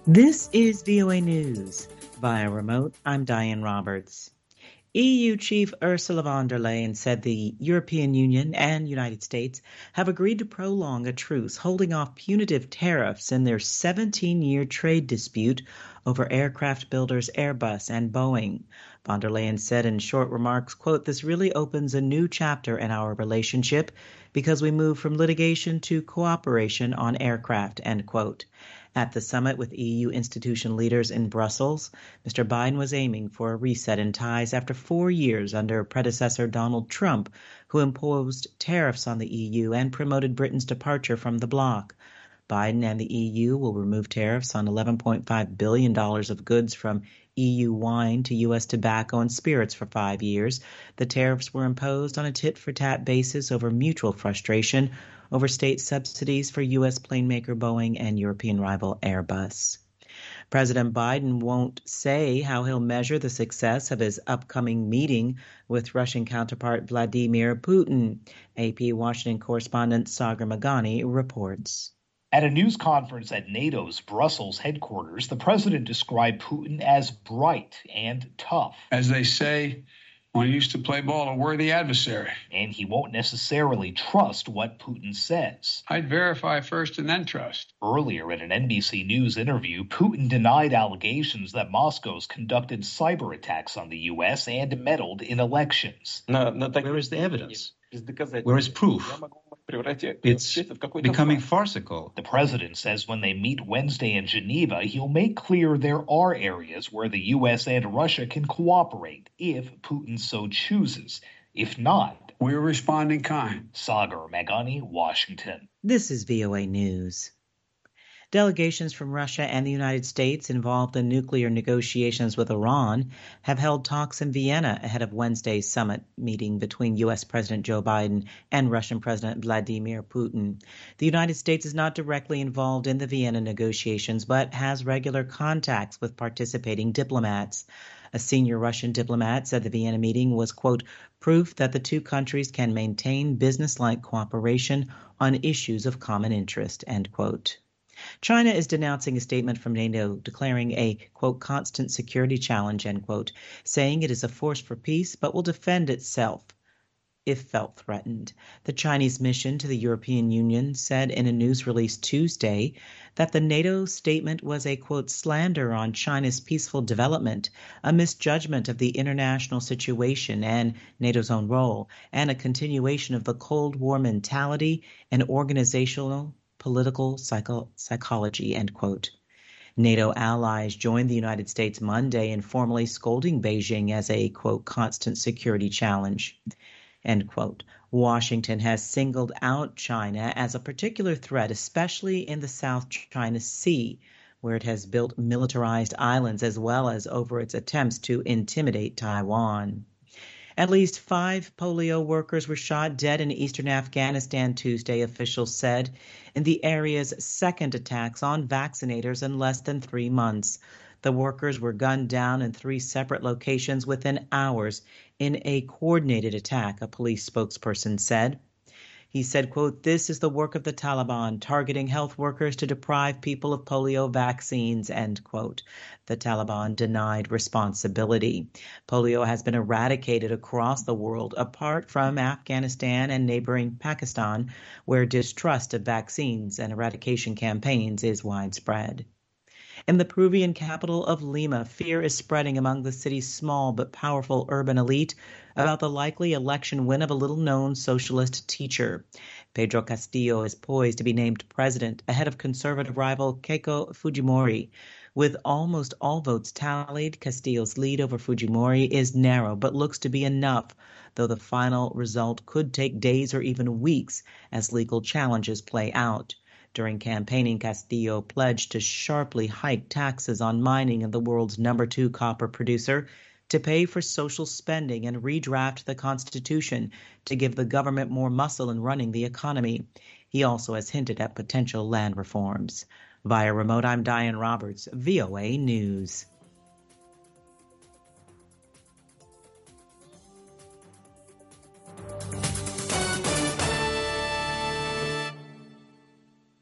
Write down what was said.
This is VOA News. Via remote, I'm Diane Roberts. EU Chief Ursula von der Leyen said the European Union and United States have agreed to prolong a truce holding off punitive tariffs in their 17-year trade dispute over aircraft builders Airbus and Boeing. Von der Leyen said in short remarks, quote, "This really opens a new chapter in our relationship because we move from litigation to cooperation on aircraft," end quote. At the summit with EU institution leaders in Brussels, Mr. Biden was aiming for a reset in ties after 4 years under predecessor Donald Trump, who imposed tariffs on the EU and promoted Britain's departure from the bloc. Biden and the EU will remove tariffs on $11.5 billion of goods from EU wine to U.S. tobacco and spirits for 5 years. The tariffs were imposed on a tit-for-tat basis over mutual frustration over state subsidies for U.S. plane maker Boeing and European rival Airbus. President Biden won't say how he'll measure the success of his upcoming meeting with Russian counterpart Vladimir Putin. AP Washington correspondent Sagar Meghani reports. At a news conference at NATO's Brussels headquarters, the president described Putin as bright and tough. As they say, when he used to play ball, a worthy adversary. And he won't necessarily trust what Putin says. I'd verify first and then trust. Earlier in an NBC News interview, Putin denied allegations that Moscow's conducted cyber attacks on the U.S. and meddled in elections. Where is the evidence? Where is proof? It's becoming farcical. The president says when they meet Wednesday in Geneva, he'll make clear there are areas where the U.S. and Russia can cooperate if Putin so chooses. If not, we're responding kind. Sagar Meghani, Washington. This is VOA News. Delegations from Russia and the United States involved in nuclear negotiations with Iran have held talks in Vienna ahead of Wednesday's summit meeting between U.S. President Joe Biden and Russian President Vladimir Putin. The United States is not directly involved in the Vienna negotiations, but has regular contacts with participating diplomats. A senior Russian diplomat said the Vienna meeting was, quote, proof that the two countries can maintain business-like cooperation on issues of common interest, end quote. China is denouncing a statement from NATO declaring a, quote, constant security challenge, end quote, saying it is a force for peace but will defend itself if felt threatened. The Chinese mission to the European Union said in a news release Tuesday that the NATO statement was a, quote, slander on China's peaceful development, a misjudgment of the international situation and NATO's own role, and a continuation of the Cold War mentality and organizational political psychology, end quote. NATO allies joined the United States Monday in formally scolding Beijing as a, quote, constant security challenge, end quote. Washington has singled out China as a particular threat, especially in the South China Sea, where it has built militarized islands as well as over its attempts to intimidate Taiwan. At least 5 polio workers were shot dead in eastern Afghanistan Tuesday, officials said, in the area's second attacks on vaccinators in less than 3 months. The workers were gunned down in 3 separate locations within hours in a coordinated attack, a police spokesperson said. He said, quote, this is the work of the Taliban, targeting health workers to deprive people of polio vaccines, end quote. The Taliban denied responsibility. Polio has been eradicated across the world, apart from Afghanistan and neighboring Pakistan, where distrust of vaccines and eradication campaigns is widespread. In the Peruvian capital of Lima, fear is spreading among the city's small but powerful urban elite about the likely election win of a little-known socialist teacher. Pedro Castillo is poised to be named president ahead of conservative rival Keiko Fujimori. With almost all votes tallied, Castillo's lead over Fujimori is narrow but looks to be enough, though the final result could take days or even weeks as legal challenges play out. During campaigning, Castillo pledged to sharply hike taxes on mining of the world's number 2 copper producer, to pay for social spending and redraft the Constitution to give the government more muscle in running the economy. He also has hinted at potential land reforms. Via remote, I'm Diane Roberts, VOA News.